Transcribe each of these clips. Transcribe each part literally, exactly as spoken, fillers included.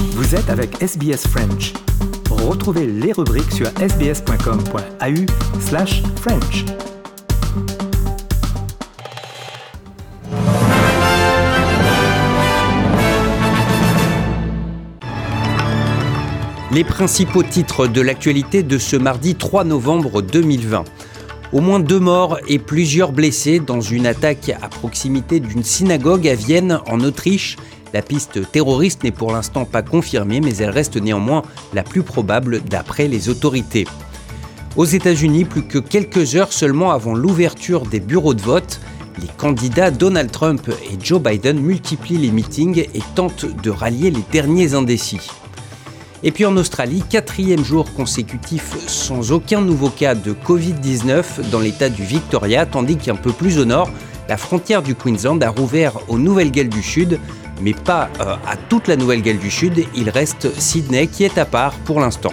Vous êtes avec S B S French. Retrouvez les rubriques sur sbs.com.au slash French. Les principaux titres de l'actualité de ce mardi trois novembre deux mille vingt. Au moins deux morts et plusieurs blessés dans une attaque à proximité d'une synagogue à Vienne, en Autriche. La piste terroriste n'est pour l'instant pas confirmée, mais elle reste néanmoins la plus probable d'après les autorités. Aux États-Unis, plus que quelques heures seulement avant l'ouverture des bureaux de vote, les candidats Donald Trump et Joe Biden multiplient les meetings et tentent de rallier les derniers indécis. Et puis en Australie, quatrième jour consécutif sans aucun nouveau cas de covid dix-neuf dans l'état du Victoria, tandis qu'un peu plus au nord, la frontière du Queensland a rouvert aux Nouvelles-Galles du Sud, mais pas euh, à toute la Nouvelle-Galles du Sud. Il reste Sydney qui est à part pour l'instant.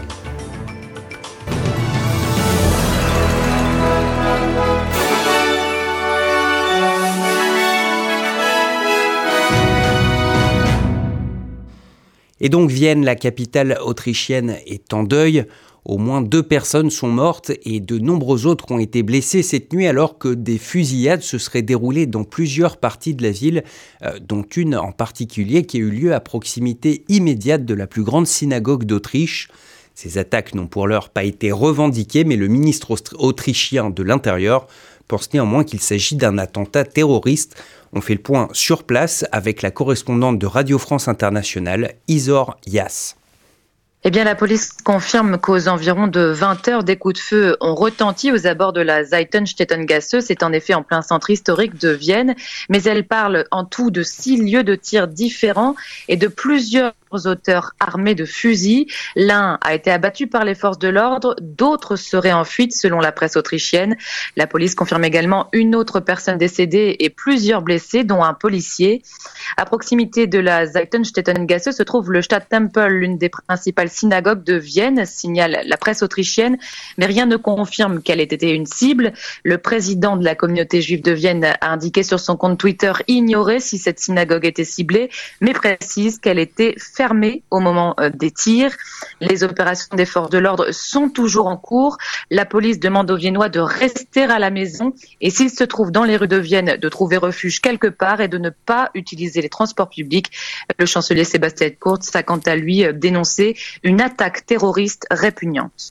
Et donc Vienne, la capitale autrichienne, est en deuil. Au moins deux personnes sont mortes et de nombreux autres ont été blessés cette nuit alors que des fusillades se seraient déroulées dans plusieurs parties de la ville, euh, dont une en particulier qui a eu lieu à proximité immédiate de la plus grande synagogue d'Autriche. Ces attaques n'ont pour l'heure pas été revendiquées, mais le ministre austri- autrichien de l'Intérieur pense néanmoins qu'il s'agit d'un attentat terroriste. On fait le point sur place avec la correspondante de Radio France Internationale, Isor Yass. Eh bien, la police confirme qu'aux environs de vingt heures, des coups de feu ont retenti aux abords de la Seitenstättengasse. C'est en effet en plein centre historique de Vienne, mais elle parle en tout de six lieux de tir différents et de plusieurs auteurs armés de fusils. L'un a été abattu par les forces de l'ordre, d'autres seraient en fuite selon la presse autrichienne. La police confirme également une autre personne décédée et plusieurs blessés, dont un policier. À proximité de la Seitenstättengasse se trouve le Stadttempel, l'une des principales synagogues de Vienne, signale la presse autrichienne, mais rien ne confirme qu'elle ait été une cible. Le président de la communauté juive de Vienne a indiqué sur son compte Twitter ignorer si cette synagogue était ciblée, mais précise qu'elle était fermée au moment des tirs. Les opérations des forces de l'ordre sont toujours en cours. La police demande aux Viennois de rester à la maison et s'ils se trouvent dans les rues de Vienne, de trouver refuge quelque part et de ne pas utiliser les transports publics. Le chancelier Sébastien Kurz a quant à lui dénoncé une attaque terroriste répugnante.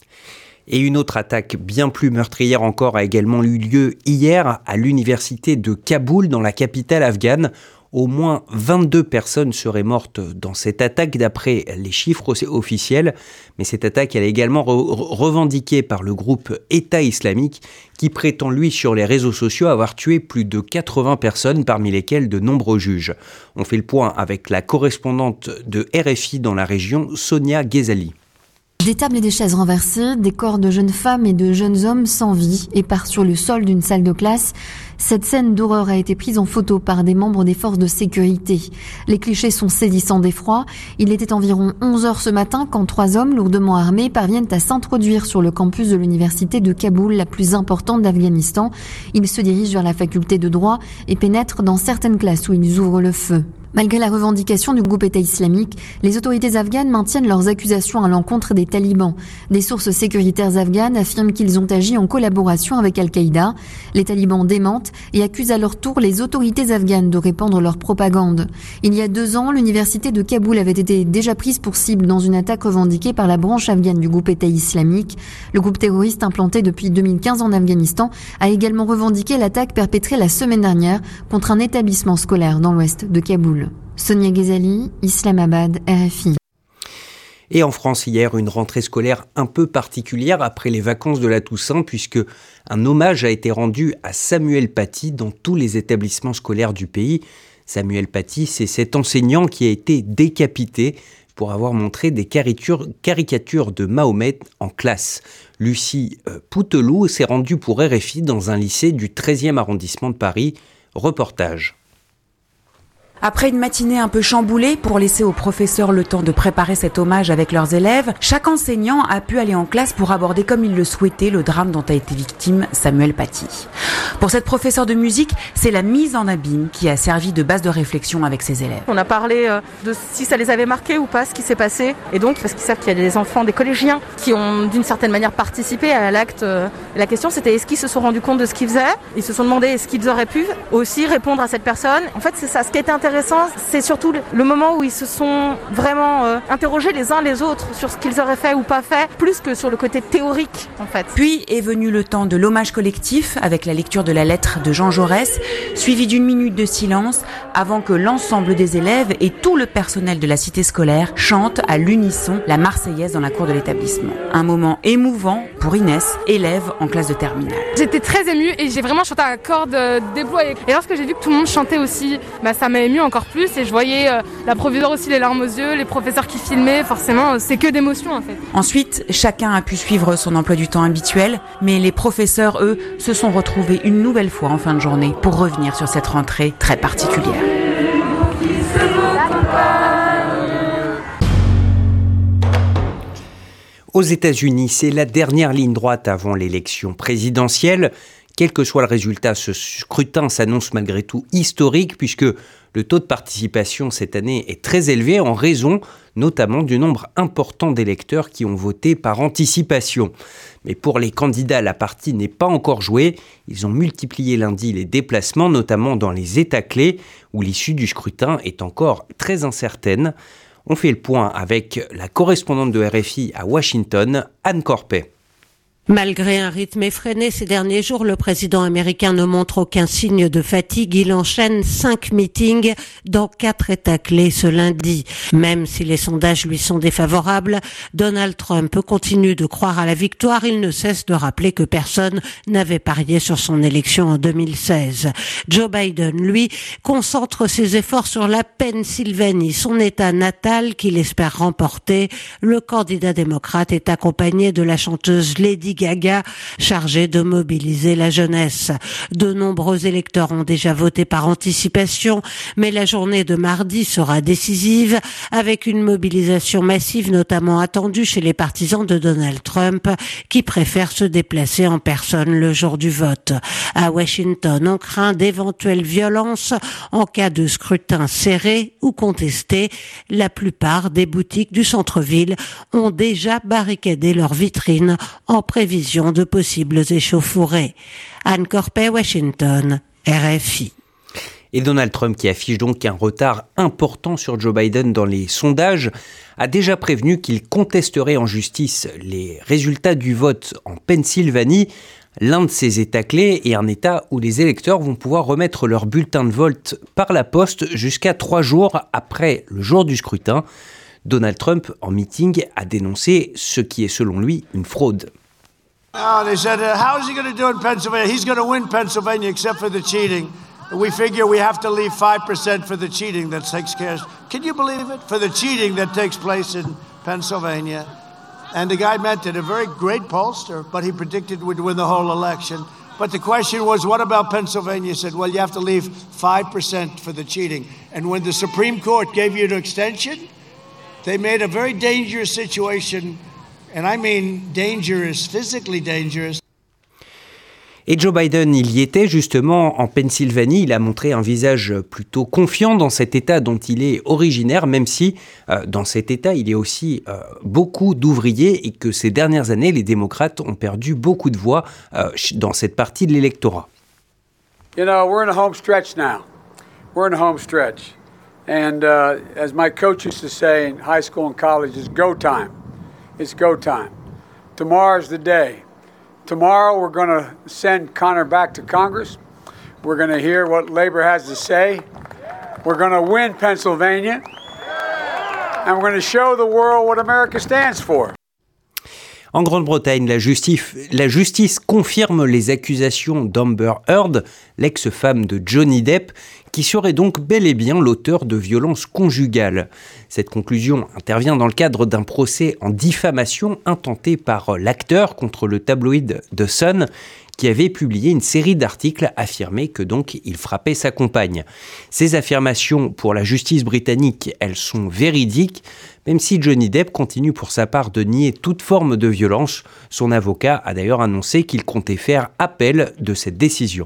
Et une autre attaque bien plus meurtrière encore a également eu lieu hier à l'université de Kaboul, dans la capitale afghane. Au moins vingt-deux personnes seraient mortes dans cette attaque d'après les chiffres officiels. Mais cette attaque elle est également re- revendiquée par le groupe État islamique qui prétend lui sur les réseaux sociaux avoir tué plus de quatre-vingts personnes, parmi lesquelles de nombreux juges. On fait le point avec la correspondante de R F I dans la région, Sonia Ghezali. Des tables et des chaises renversées, des corps de jeunes femmes et de jeunes hommes sans vie épars sur le sol d'une salle de classe. Cette scène d'horreur a été prise en photo par des membres des forces de sécurité. Les clichés sont saisissants d'effroi. Il était environ onze heures ce matin quand trois hommes lourdement armés parviennent à s'introduire sur le campus de l'université de Kaboul, la plus importante d'Afghanistan. Ils se dirigent vers la faculté de droit et pénètrent dans certaines classes où ils ouvrent le feu. Malgré la revendication du groupe État islamique, les autorités afghanes maintiennent leurs accusations à l'encontre des talibans. Des sources sécuritaires afghanes affirment qu'ils ont agi en collaboration avec Al-Qaïda. Les talibans démentent et accusent à leur tour les autorités afghanes de répandre leur propagande. Il y a deux ans, l'université de Kaboul avait été déjà prise pour cible dans une attaque revendiquée par la branche afghane du groupe État islamique. Le groupe terroriste implanté depuis deux mille quinze en Afghanistan a également revendiqué l'attaque perpétrée la semaine dernière contre un établissement scolaire dans l'ouest de Kaboul. Sonia Ghezali, Islamabad, R F I. Et en France hier, une rentrée scolaire un peu particulière après les vacances de la Toussaint, puisque un hommage a été rendu à Samuel Paty dans tous les établissements scolaires du pays. Samuel Paty, c'est cet enseignant qui a été décapité pour avoir montré des caricatures, caricatures de Mahomet en classe. Lucie euh, Pouteloup s'est rendue pour R F I dans un lycée du treizième arrondissement de Paris. Reportage. Après une matinée un peu chamboulée pour laisser aux professeurs le temps de préparer cet hommage avec leurs élèves, chaque enseignant a pu aller en classe pour aborder comme il le souhaitait le drame dont a été victime Samuel Paty. Pour cette professeure de musique, c'est la mise en abîme qui a servi de base de réflexion avec ses élèves. On a parlé de si ça les avait marqués ou pas, ce qui s'est passé. Et donc, parce qu'ils savent qu'il y a des enfants, des collégiens qui ont d'une certaine manière participé à l'acte. La question, c'était est-ce qu'ils se sont rendus compte de ce qu'ils faisaient ? Ils se sont demandé est-ce qu'ils auraient pu aussi répondre à cette personne. En fait, c'est ça. Ce qui était intéressant, c'est surtout le moment où ils se sont vraiment euh, interrogés les uns les autres sur ce qu'ils auraient fait ou pas fait, plus que sur le côté théorique, en fait. Puis est venu le temps de l'hommage collectif avec la lecture de la lettre de Jean Jaurès, suivi d'une minute de silence avant que l'ensemble des élèves et tout le personnel de la cité scolaire chantent à l'unisson la Marseillaise dans la cour de l'établissement. Un moment émouvant pour Inès, élève en classe de terminale. J'étais très émue et j'ai vraiment chanté à cordes déployées. Et lorsque j'ai vu que tout le monde chantait aussi, bah, ça m'a émue encore plus et je voyais euh, la proviseure aussi les larmes aux yeux, les professeurs qui filmaient, forcément c'est que d'émotions en fait. Ensuite, chacun a pu suivre son emploi du temps habituel, mais les professeurs, eux, se sont retrouvés une nouvelle fois en fin de journée pour revenir sur cette rentrée très particulière. Aux États-Unis, c'est la dernière ligne droite avant l'élection présidentielle. Quel que soit le résultat, ce scrutin s'annonce malgré tout historique puisque le taux de participation cette année est très élevé en raison notamment du nombre important d'électeurs qui ont voté par anticipation. Mais pour les candidats, la partie n'est pas encore jouée. Ils ont multiplié lundi les déplacements, notamment dans les États clés où l'issue du scrutin est encore très incertaine. On fait le point avec la correspondante de R F I à Washington, Anne Corpet. Malgré un rythme effréné ces derniers jours, le président américain ne montre aucun signe de fatigue. Il enchaîne cinq meetings dans quatre États clés ce lundi. Même si les sondages lui sont défavorables, Donald Trump continue de croire à la victoire. Il ne cesse de rappeler que personne n'avait parié sur son élection en deux mille seize. Joe Biden, lui, concentre ses efforts sur la Pennsylvanie, son État natal qu'il espère remporter. Le candidat démocrate est accompagné de la chanteuse Lady Gaga, chargé de mobiliser la jeunesse. De nombreux électeurs ont déjà voté par anticipation, mais la journée de mardi sera décisive, avec une mobilisation massive notamment attendue chez les partisans de Donald Trump, qui préfèrent se déplacer en personne le jour du vote. À Washington, on craint d'éventuelles violences en cas de scrutin serré ou contesté. La plupart des boutiques du centre-ville ont déjà barricadé leurs vitrines en prévision de possibles échauffourées. Anne Corpet, Washington, R F I. Et Donald Trump, qui affiche donc un retard important sur Joe Biden dans les sondages, a déjà prévenu qu'il contesterait en justice les résultats du vote en Pennsylvanie, l'un de ces États clés et un État où les électeurs vont pouvoir remettre leur bulletin de vote par la poste jusqu'à trois jours après le jour du scrutin. Donald Trump, en meeting, a dénoncé ce qui est selon lui une fraude. Oh, they said, uh, how is he going to do in Pennsylvania? He's going to win Pennsylvania except for the cheating. We figure we have to leave five percent for the cheating that takes care. Can you believe it? For the cheating that takes place in Pennsylvania. And the guy meant it, a very great pollster, but he predicted we'd win the whole election. But the question was, what about Pennsylvania? He said, well, you have to leave five percent for the cheating. And when the Supreme Court gave you an extension, they made a very dangerous situation. And I mean dangerous, physically dangerous. Et Joe Biden, il y était justement en Pennsylvanie. Il a montré un visage plutôt confiant dans cet État dont il est originaire, même si euh, dans cet État, il y a aussi euh, beaucoup d'ouvriers et que ces dernières années, les démocrates ont perdu beaucoup de voix euh, dans cette partie de l'électorat. You know, we're in a home stretch now. We're in a home stretch. And uh, as my coach used to say in high school and college, it's go time. It's go time. Tomorrow's the day. Tomorrow we're going to send Connor back to Congress. We're going to hear what Labor has to say. We're going to win Pennsylvania. And we're going to show the world what America stands for. En Grande-Bretagne, la justice, la justice confirme les accusations d'Amber Heard, l'ex-femme de Johnny Depp, qui serait donc bel et bien l'auteur de violences conjugales. Cette conclusion intervient dans le cadre d'un procès en diffamation intenté par l'acteur contre le tabloïd The Sun, qui avait publié une série d'articles affirmant que donc il frappait sa compagne. Ces affirmations pour la justice britannique, elles sont véridiques, même si Johnny Depp continue pour sa part de nier toute forme de violence. Son avocat a d'ailleurs annoncé qu'il comptait faire appel de cette décision.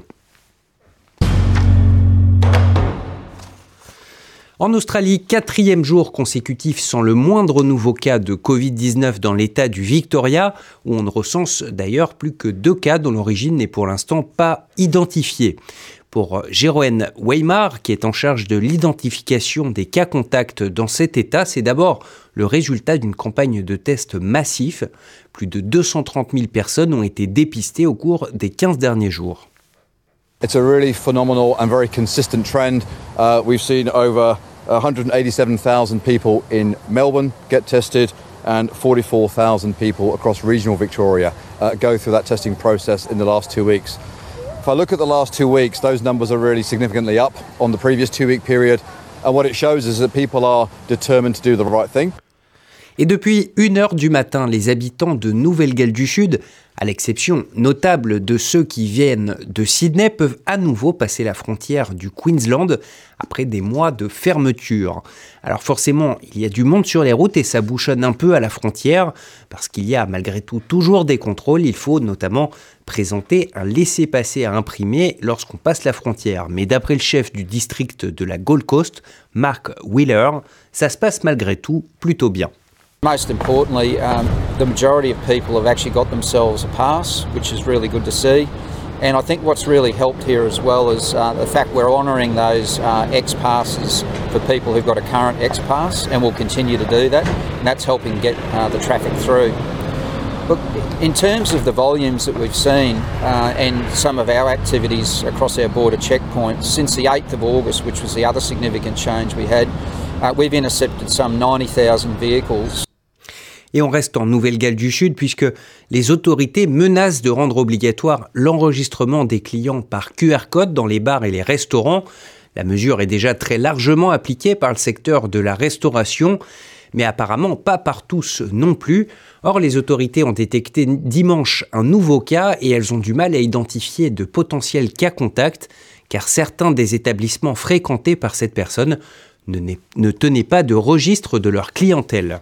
En Australie, quatrième jour consécutif sans le moindre nouveau cas de covid dix-neuf dans l'État du Victoria, où on ne recense d'ailleurs plus que deux cas dont l'origine n'est pour l'instant pas identifiée. Pour Jérôme Weimar, qui est en charge de l'identification des cas contacts dans cet État, c'est d'abord le résultat d'une campagne de tests massif. Plus de deux cent trente mille personnes ont été dépistées au cours des quinze derniers jours. It's a really phenomenal and very consistent trend. Uh, we've seen over one hundred eighty-seven thousand people in Melbourne get tested and forty-four thousand people across regional Victoria uh, go through that testing process in the last two weeks. If I look at the last two weeks, those numbers are really significantly up on the previous two-week period. And what it shows is that people are determined to do the right thing. Et depuis une heure du matin, les habitants de Nouvelle-Galles du Sud, à l'exception notable de ceux qui viennent de Sydney, peuvent à nouveau passer la frontière du Queensland après des mois de fermeture. Alors forcément, il y a du monde sur les routes et ça bouchonne un peu à la frontière parce qu'il y a malgré tout toujours des contrôles. Il faut notamment présenter un laissez-passer à imprimer lorsqu'on passe la frontière. Mais d'après le chef du district de la Gold Coast, Mark Wheeler, ça se passe malgré tout plutôt bien. Most importantly, um, the majority of people have actually got themselves a pass, which is really good to see. And I think what's really helped here as well is uh, the fact we're honouring those uh, X-passes for people who've got a current X-pass, and we'll continue to do that. And that's helping get uh, the traffic through. Look, in terms of the volumes that we've seen uh, and some of our activities across our border checkpoints, since the eighth of August, which was the other significant change we had, uh, we've intercepted some ninety thousand vehicles. Et on reste en Nouvelle-Galles du Sud puisque les autorités menacent de rendre obligatoire l'enregistrement des clients par Q R code dans les bars et les restaurants. La mesure est déjà très largement appliquée par le secteur de la restauration, mais apparemment pas par tous non plus. Or, les autorités ont détecté dimanche un nouveau cas et elles ont du mal à identifier de potentiels cas contacts, car certains des établissements fréquentés par cette personne ne, ne tenaient pas de registre de leur clientèle.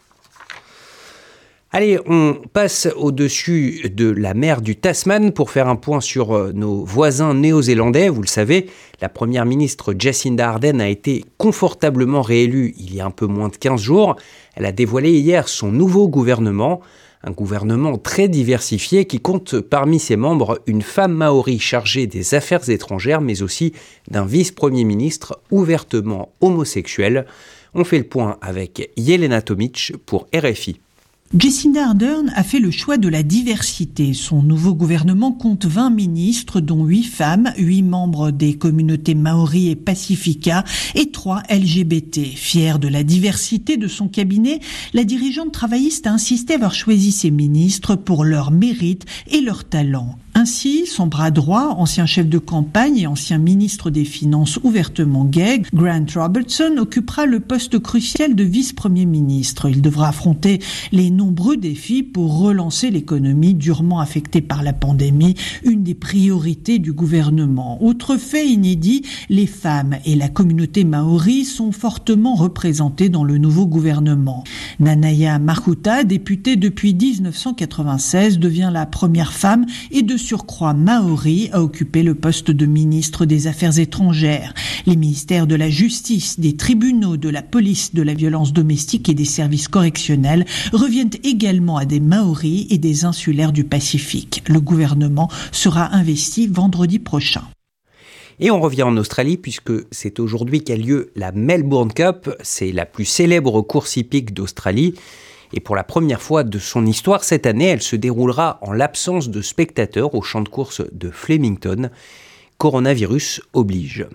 Allez, on passe au-dessus de la mer du Tasman pour faire un point sur nos voisins néo-zélandais. Vous le savez, la première ministre Jacinda Ardern a été confortablement réélue il y a un peu moins de quinze jours. Elle a dévoilé hier son nouveau gouvernement, un gouvernement très diversifié qui compte parmi ses membres une femme maori chargée des affaires étrangères, mais aussi d'un vice-premier ministre ouvertement homosexuel. On fait le point avec Yelena Tomic pour R F I. Jacinda Ardern a fait le choix de la diversité. Son nouveau gouvernement compte vingt ministres, dont huit femmes, huit membres des communautés Maori et Pacifica et trois L G B T. Fière de la diversité de son cabinet, la dirigeante travailliste a insisté à avoir choisi ses ministres pour leur mérite et leur talent. Ainsi, son bras droit, ancien chef de campagne et ancien ministre des Finances ouvertement gay, Grant Robertson, occupera le poste crucial de vice-premier ministre. Il devra affronter les nombreux défis pour relancer l'économie durement affectée par la pandémie, une des priorités du gouvernement. Autre fait inédit, les femmes et la communauté maori sont fortement représentées dans le nouveau gouvernement. Nanaia Mahuta, députée depuis dix-neuf cent quatre-vingt-seize, devient la première femme et de surcroît maori à occuper le poste de ministre des Affaires étrangères. Les ministères de la Justice, des tribunaux, de la police, de la violence domestique et des services correctionnels reviennent également à des Maoris et des insulaires du Pacifique. Le gouvernement sera investi vendredi prochain. Et on revient en Australie puisque c'est aujourd'hui qu'a lieu la Melbourne Cup. C'est la plus célèbre course hippique d'Australie. Et pour la première fois de son histoire, cette année, elle se déroulera en l'absence de spectateurs au champ de course de Flemington. Coronavirus oblige.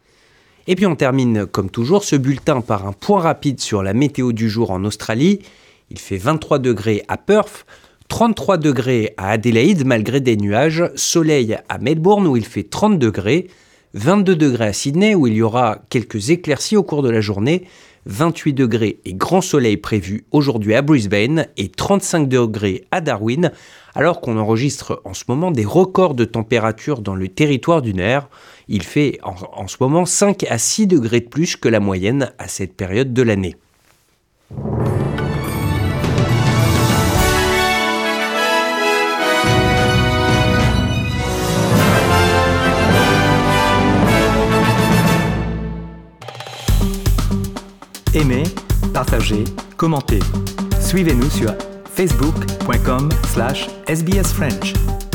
Et puis on termine comme toujours ce bulletin par un point rapide sur la météo du jour en Australie. Il fait vingt-trois degrés à Perth, trente-trois degrés à Adélaïde malgré des nuages, soleil à Melbourne où il fait trente degrés, vingt-deux degrés à Sydney où il y aura quelques éclaircies au cours de la journée, vingt-huit degrés et grand soleil prévu aujourd'hui à Brisbane et trente-cinq degrés à Darwin, alors qu'on enregistre en ce moment des records de température dans le territoire du Nord. Il fait en, en ce moment cinq à six degrés de plus que la moyenne à cette période de l'année. Aimez, partagez, commentez. Suivez-nous sur facebook point com slash S B S French.